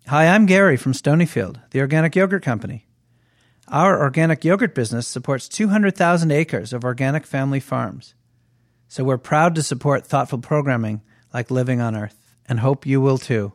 Hi, I'm Gary from Stonyfield, the organic yogurt company. Our organic yogurt business supports 200,000 acres of organic family farms. So we're proud to support thoughtful programming like Living on Earth, and hope you will too.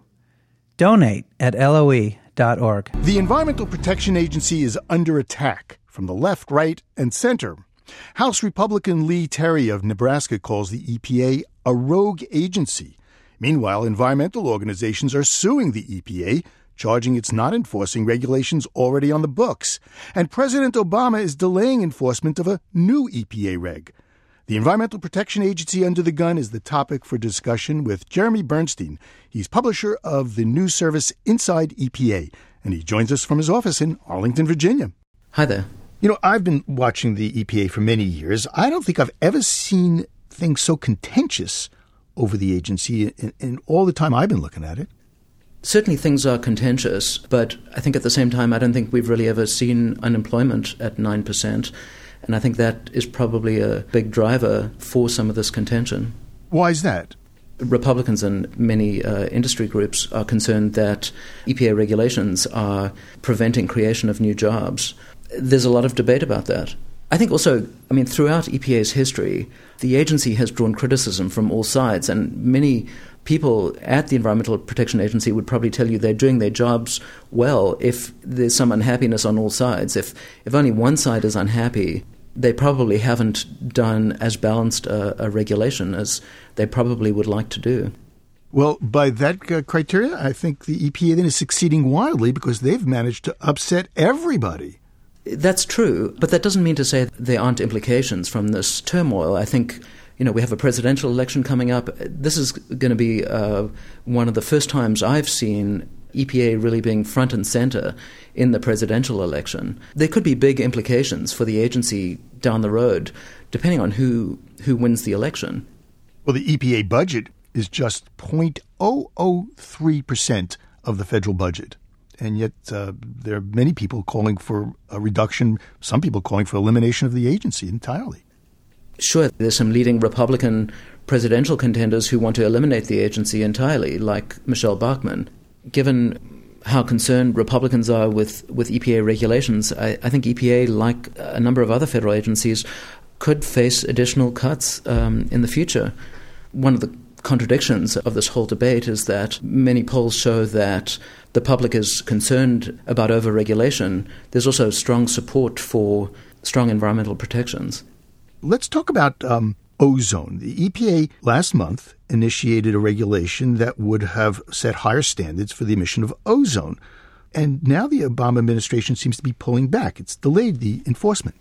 Donate at LOE.org. The Environmental Protection Agency is under attack from the left, right, and center. House Republican Lee Terry of Nebraska calls the EPA a rogue agency. Meanwhile, environmental organizations are suing the EPA, charging it's not enforcing regulations already on the books. And President Obama is delaying enforcement of a new EPA reg. The Environmental Protection Agency under the gun is the topic for discussion with Jeremy Bernstein. He's publisher of the news service Inside EPA, and he joins us from his office in Arlington, Virginia. Hi there. You know, I've been watching the EPA for many years. I don't think I've ever seen things so contentious over the agency in all the time I've been looking at it. Certainly things are contentious, but I think at the same time I don't think we've really ever seen unemployment at 9%. And I think that is probably a big driver for some of this contention. Why is that? Republicans and many industry groups are concerned that EPA regulations are preventing creation of new jobs. There's a lot of debate about that. I think also, throughout EPA's history, the agency has drawn criticism from all sides, and many people at the Environmental Protection Agency would probably tell you they're doing their jobs well if there's some unhappiness on all sides. If only one side is unhappy, they probably haven't done as balanced a regulation as they probably would like to do. Well, by that criteria, I think the EPA then is succeeding wildly because they've managed to upset everybody. That's true, but that doesn't mean to say there aren't implications from this turmoil. I think, we have a presidential election coming up. This is going to be one of the first times I've seen EPA really being front and center in the presidential election. There could be big implications for the agency down the road, depending on who wins the election. Well, the EPA budget is just 0.003% of the federal budget. And yet there are many people calling for a reduction, some people calling for elimination of the agency entirely. Sure, there's some leading Republican presidential contenders who want to eliminate the agency entirely, like Michelle Bachmann. Given how concerned Republicans are with EPA regulations, I think EPA, like a number of other federal agencies, could face additional cuts in the future. One of the contradictions of this whole debate is that many polls show that the public is concerned about overregulation. There's also strong support for strong environmental protections. Let's talk about ozone. The EPA last month initiated a regulation that would have set higher standards for the emission of ozone. And now the Obama administration seems to be pulling back. It's delayed the enforcement.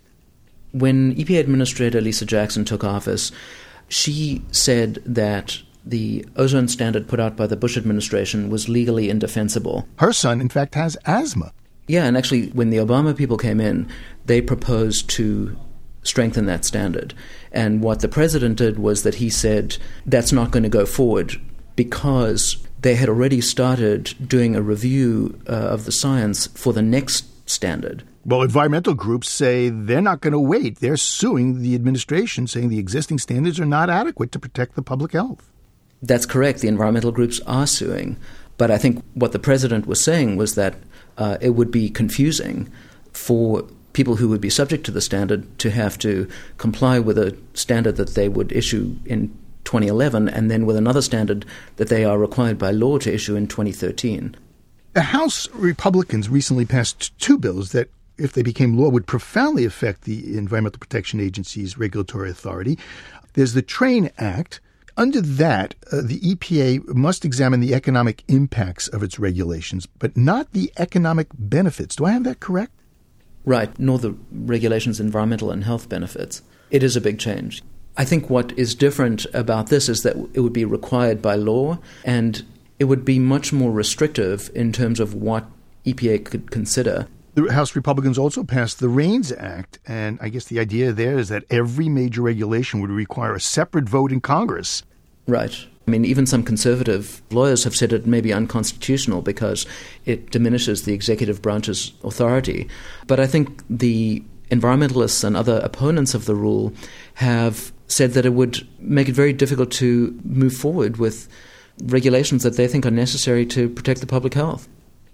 When EPA Administrator Lisa Jackson took office, she said that the ozone standard put out by the Bush administration was legally indefensible. Her son, in fact, has asthma. Yeah, and actually, when the Obama people came in, they proposed to strengthen that standard. And what the president did was that he said that's not going to go forward because they had already started doing a review of the science for the next standard. Well, environmental groups say they're not going to wait. They're suing the administration, saying the existing standards are not adequate to protect the public health. That's correct. The environmental groups are suing. But I think what the president was saying was that it would be confusing for people who would be subject to the standard to have to comply with a standard that they would issue in 2011 and then with another standard that they are required by law to issue in 2013. The House Republicans recently passed two bills that, if they became law, would profoundly affect the Environmental Protection Agency's regulatory authority. There's the TRAIN Act. Under that, the EPA must examine the economic impacts of its regulations, but not the economic benefits. Do I have that correct? Right, nor the regulations' environmental and health benefits. It is a big change. I think what is different about this is that it would be required by law, and it would be much more restrictive in terms of what EPA could consider. The House Republicans also passed the RAINS Act, and I guess the idea there is that every major regulation would require a separate vote in Congress. Right. Even some conservative lawyers have said it may be unconstitutional because it diminishes the executive branch's authority. But I think the environmentalists and other opponents of the rule have said that it would make it very difficult to move forward with regulations that they think are necessary to protect the public health.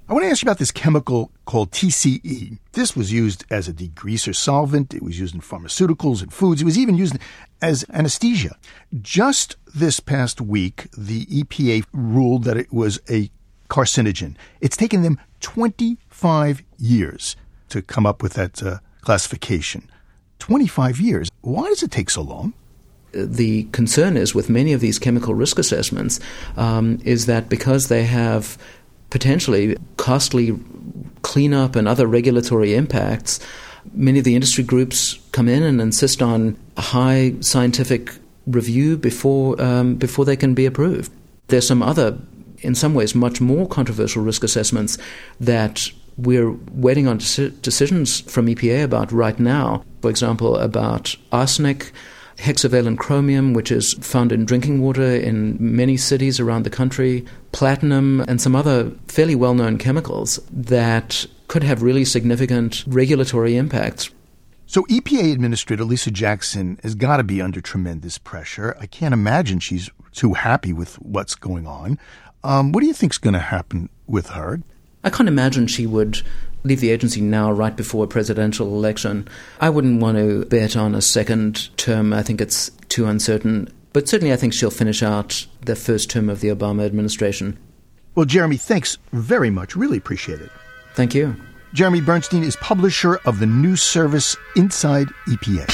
I want to ask you about this chemical called TCE. This was used as a degreaser solvent. It was used in pharmaceuticals and foods. It was even used as anesthesia. Just this past week, the EPA ruled that it was a carcinogen. It's taken them 25 years to come up with that classification. 25 years. Why does it take so long? The concern is with many of these chemical risk assessments is that because they have potentially costly cleanup and other regulatory impacts, many of the industry groups come in and insist on a high scientific review before they can be approved. There's some other, in some ways, much more controversial risk assessments that we're waiting on decisions from EPA about right now. For example, about arsenic, hexavalent chromium, which is found in drinking water in many cities around the country, platinum, and some other fairly well-known chemicals that could have really significant regulatory impacts. So EPA Administrator Lisa Jackson has got to be under tremendous pressure. I can't imagine she's too happy with what's going on. What do you think's going to happen with her? I can't imagine she would leave the agency now right before a presidential election. I wouldn't want to bet on a second term. I think it's too uncertain. But certainly I think she'll finish out the first term of the Obama administration. Well, Jeremy, thanks very much. Really appreciate it. Thank you. Jeremy Bernstein is publisher of the news service Inside EPA.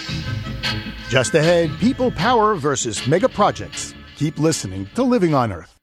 Just ahead, people power versus mega projects. Keep listening to Living on Earth.